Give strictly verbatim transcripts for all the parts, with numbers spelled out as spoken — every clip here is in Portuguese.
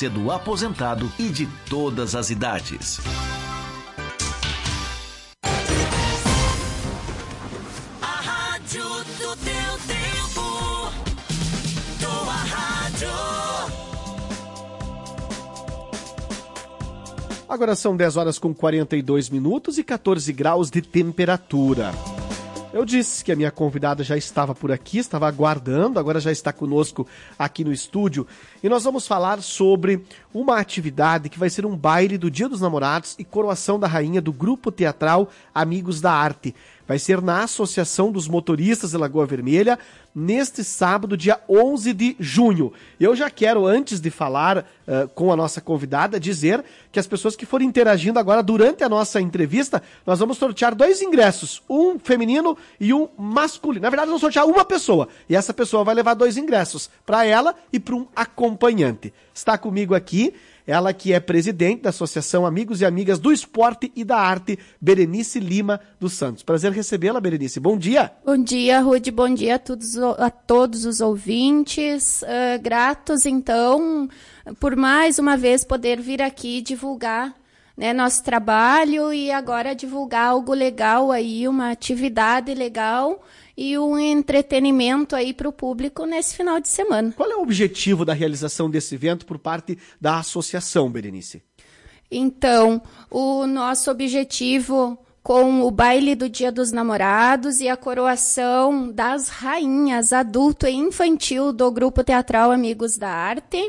você do aposentado e de todas as idades. A rádio do teu tempo. Tua rádio. Agora são dez horas com quarenta e dois minutos e quatorze graus de temperatura. Eu disse que a minha convidada já estava por aqui, estava aguardando, agora já está conosco aqui no estúdio. E nós vamos falar sobre uma atividade que vai ser um baile do Dia dos Namorados e coroação da rainha do grupo teatral Amigos da Arte. Vai ser na Associação dos Motoristas de Lagoa Vermelha, neste sábado, dia onze de junho. Eu já quero, antes de falar uh, com a nossa convidada, dizer que as pessoas que forem interagindo agora durante a nossa entrevista, nós vamos sortear dois ingressos, um feminino e um masculino. Na verdade, vamos sortear uma pessoa, e essa pessoa vai levar dois ingressos, para ela e para um acompanhante. Está comigo aqui ela que é presidente da Associação Amigos e Amigas do Esporte e da Arte, Berenice Lima dos Santos. Prazer recebê-la, Berenice. Bom dia. Bom dia, Rude. Bom dia a todos, a todos os ouvintes. Uh, gratos, então, por mais uma vez poder vir aqui divulgar, né, nosso trabalho e agora divulgar algo legal aí, uma atividade legal e um entretenimento aí para o público nesse final de semana. Qual é o objetivo da realização desse evento por parte da associação, Berenice? Então, o nosso objetivo com o baile do Dia dos Namorados e a coroação das rainhas adulto e infantil do Grupo Teatral Amigos da Arte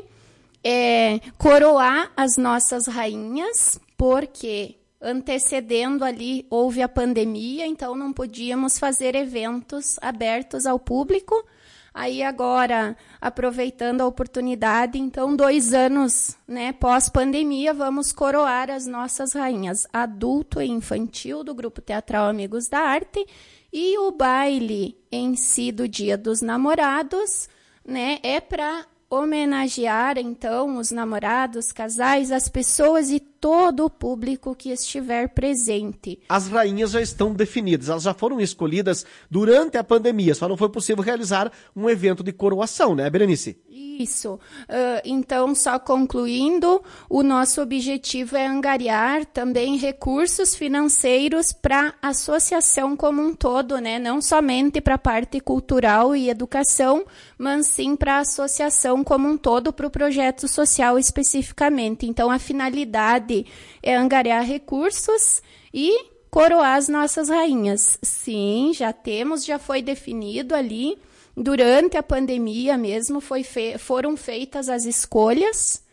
é coroar as nossas rainhas, porque antecedendo ali, houve a pandemia, então não podíamos fazer eventos abertos ao público. Aí agora, aproveitando a oportunidade, então dois anos, né, pós-pandemia, vamos coroar as nossas rainhas adulto e infantil do Grupo Teatral Amigos da Arte e o baile em si do Dia dos Namorados, né, é para homenagear, então, os namorados, casais, as pessoas e todo o público que estiver presente. As rainhas já estão definidas, elas já foram escolhidas durante a pandemia, só não foi possível realizar um evento de coroação, né, Berenice? Isso. Uh, então, só concluindo, o nosso objetivo é angariar também recursos financeiros para a associação como um todo, né? Não somente para a parte cultural e educação, mas sim para a associação como um todo, para o projeto social especificamente. Então, a finalidade é angariar recursos e coroar as nossas rainhas. Sim, já temos, já foi definido ali. Durante a pandemia mesmo foi fe- foram feitas as escolhas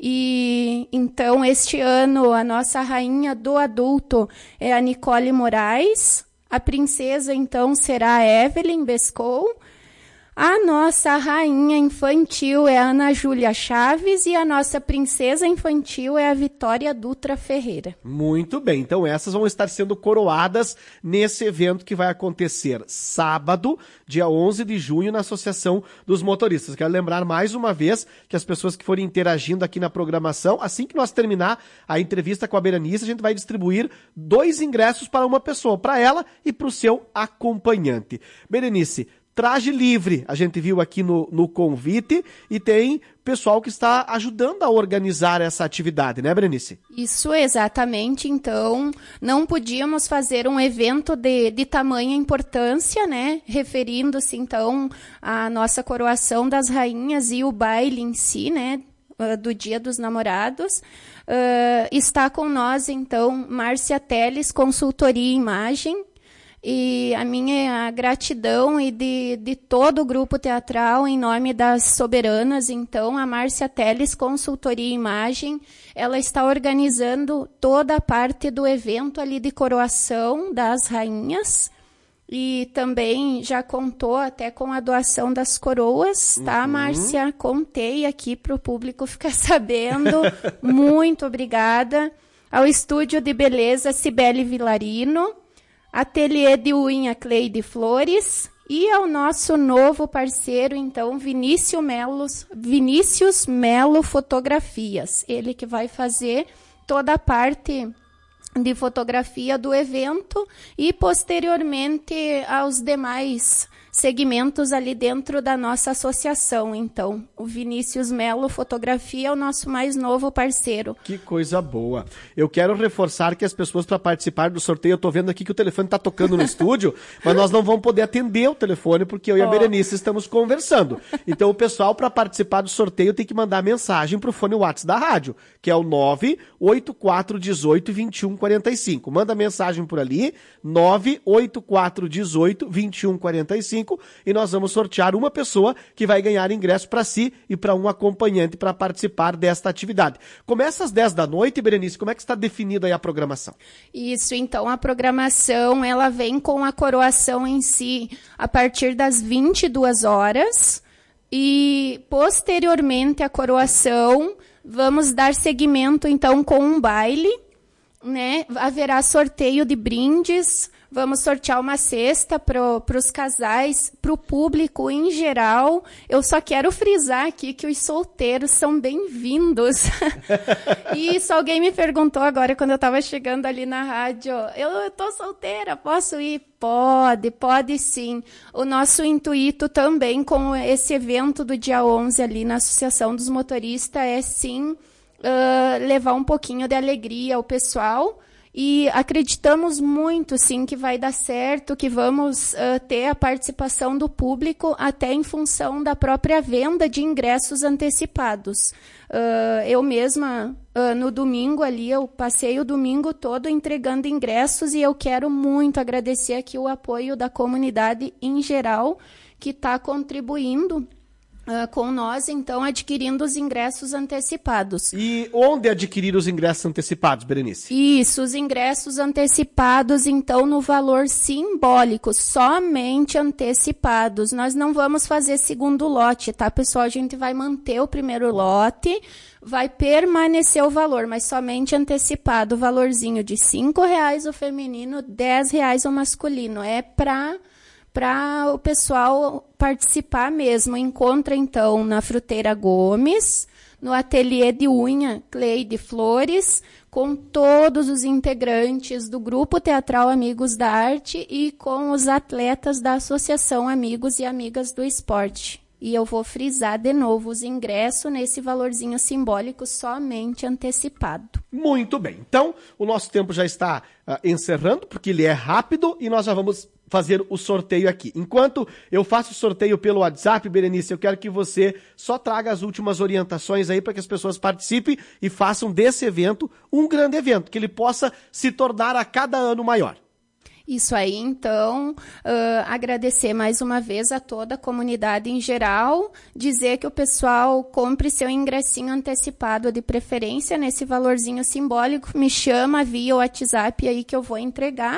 e então este ano a nossa rainha do adulto é a Nicole Moraes, a princesa então será a Evelyn Bescou, a nossa rainha infantil é a Ana Júlia Chaves e a nossa princesa infantil é a Vitória Dutra Ferreira. Muito bem, então essas vão estar sendo coroadas nesse evento que vai acontecer sábado, dia onze de junho, na Associação dos Motoristas. Quero lembrar mais uma vez que as pessoas que forem interagindo aqui na programação, assim que nós terminar a entrevista com a Berenice, a gente vai distribuir dois ingressos para uma pessoa, para ela e para o seu acompanhante. Berenice, traje livre, a gente viu aqui no, no convite, e tem pessoal que está ajudando a organizar essa atividade, né, Berenice? Isso, exatamente. Então, não podíamos fazer um evento de, de tamanha importância, né, referindo-se, então, à nossa coroação das rainhas e o baile em si, né, do Dia dos Namorados. Uh, está com nós, então, Márcia Teles, consultoria e imagem, e a minha gratidão e de, de todo o grupo teatral em nome das soberanas, então, a Márcia Teles, consultoria e imagem, ela está organizando toda a parte do evento ali de coroação das rainhas e também já contou até com a doação das coroas, tá, uhum. Márcia? Contei aqui para o público ficar sabendo. Muito obrigada. Ao Estúdio de Beleza Cibele Vilarino, Ateliê de Unha Cleide Flores e ao nosso novo parceiro, então, Vinícius Melo, Vinícius Melo Fotografias. Ele que vai fazer toda a parte de fotografia do evento e, posteriormente, aos demais segmentos ali dentro da nossa associação. Então, o Vinícius Melo Fotografia é o nosso mais novo parceiro. Que coisa boa. Eu quero reforçar que as pessoas, para participar do sorteio, eu tô vendo aqui que o telefone tá tocando no estúdio, mas nós não vamos poder atender o telefone porque eu e a oh. Berenice estamos conversando. Então, o pessoal, para participar do sorteio, tem que mandar mensagem pro fone WhatsApp da rádio, que é o nove oito quatro um oito, dois um quatro cinco. Manda mensagem por ali, nove oito quatro um oito, dois um quatro cinco, e nós vamos sortear uma pessoa que vai ganhar ingresso para si e para um acompanhante para participar desta atividade. Começa às dez da noite, Berenice, como é que está definida aí a programação? Isso, então, a programação, ela vem com a coroação em si a partir das vinte e duas horas, e posteriormente à coroação, vamos dar seguimento, então, com um baile, né? Haverá sorteio de brindes, vamos sortear uma cesta para os casais, para o público em geral. Eu só quero frisar aqui que os solteiros são bem-vindos. E isso alguém me perguntou agora, quando eu estava chegando ali na rádio, eu estou solteira, posso ir? Pode, pode sim. O nosso intuito também com esse evento do dia onze ali na Associação dos Motoristas é sim uh, levar um pouquinho de alegria ao pessoal. E acreditamos muito, sim, que vai dar certo, que vamos uh, ter a participação do público até em função da própria venda de ingressos antecipados. Uh, eu mesma, uh, no domingo ali, eu passei o domingo todo entregando ingressos e eu quero muito agradecer aqui o apoio da comunidade em geral, que está contribuindo Uh, com nós, então, adquirindo os ingressos antecipados. E onde adquirir os ingressos antecipados, Berenice? Isso, os ingressos antecipados, então, no valor simbólico, somente antecipados. Nós não vamos fazer segundo lote, tá, pessoal? A gente vai manter o primeiro lote, vai permanecer o valor, mas somente antecipado, o valorzinho de cinco reais o feminino, dez reais o masculino. É para... para o pessoal participar mesmo. Encontra, então, na Fruteira Gomes, no ateliê de unha Cleide Flores, com todos os integrantes do Grupo Teatral Amigos da Arte e com os atletas da Associação Amigos e Amigas do Esporte. E eu vou frisar de novo os ingressos nesse valorzinho simbólico somente antecipado. Muito bem. Então, o nosso tempo já está uh, encerrando, porque ele é rápido e nós já vamos fazer o sorteio aqui. Enquanto eu faço o sorteio pelo WhatsApp, Berenice, eu quero que você só traga as últimas orientações aí para que as pessoas participem e façam desse evento um grande evento, que ele possa se tornar a cada ano maior. Isso aí, então, uh, agradecer mais uma vez a toda a comunidade em geral, dizer que o pessoal compre seu ingressinho antecipado de preferência nesse valorzinho simbólico, me chama via WhatsApp aí que eu vou entregar.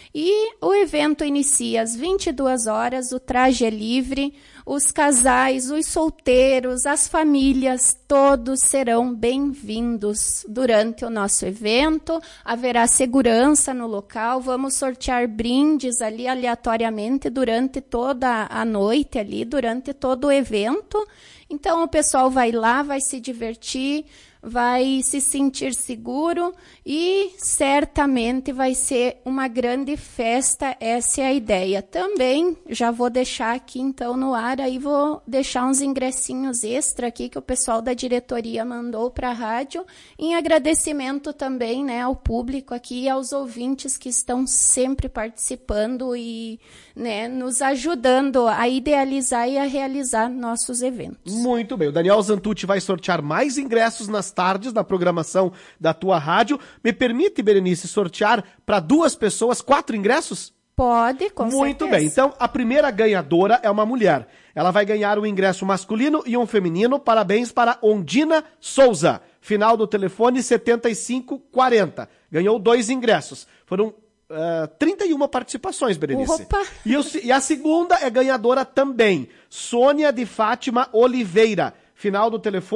E o evento inicia às vinte e duas horas, o traje é livre, os casais, os solteiros, as famílias, todos serão bem-vindos durante o nosso evento. Haverá segurança no local, vamos sortear brindes ali aleatoriamente durante toda a noite ali, durante todo o evento. Então o pessoal vai lá, vai se divertir, vai se sentir seguro e certamente vai ser uma grande festa, essa é a ideia. Também já vou deixar aqui então no ar, aí vou deixar uns ingressinhos extra aqui que o pessoal da diretoria mandou para a rádio, em agradecimento também, né, ao público aqui e aos ouvintes que estão sempre participando e, né, nos ajudando a idealizar e a realizar nossos eventos. Muito bem, o Daniel Zantucci vai sortear mais ingressos nas tardes na programação da tua rádio. Me permite, Berenice, sortear para duas pessoas quatro ingressos? Pode, com Muito certeza. bem, então a primeira ganhadora é uma mulher. Ela vai ganhar um ingresso masculino e um feminino. Parabéns para Ondina Souza. Final do telefone setenta e cinco quarenta. Ganhou dois ingressos. Foram uh, trinta e uma participações, Berenice. Opa! E, o, e a segunda é ganhadora também. Sônia de Fátima Oliveira. Final do telefone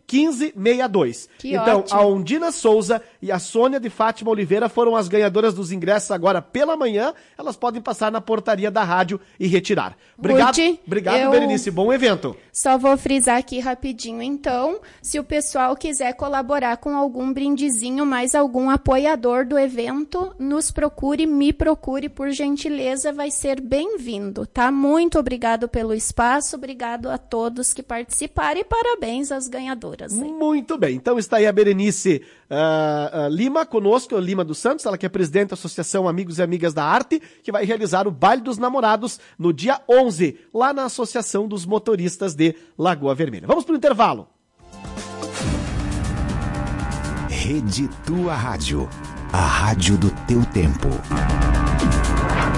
quinze sessenta e dois. Que então, ótimo. a Ondina Souza e a Sônia de Fátima Oliveira foram as ganhadoras dos ingressos agora pela manhã. Elas podem passar na portaria da rádio e retirar. Obrigado, Ruth, obrigado eu- Berenice. Bom evento. Só vou frisar aqui rapidinho, então, se o pessoal quiser colaborar com algum brindezinho, mais algum apoiador do evento, nos procure, me procure, por gentileza, vai ser bem-vindo, tá? Muito obrigado pelo espaço, obrigado a todos que participaram e parabéns às ganhadoras. Aí. Muito bem, então está aí a Berenice uh, uh, Lima conosco, Lima dos Santos, ela que é presidente da Associação Amigos e Amigas da Arte, que vai realizar o Baile dos Namorados no dia onze, lá na Associação dos Motoristas de Lagoa Vermelha. Vamos para o intervalo. Rede Tua Rádio, a rádio do teu tempo.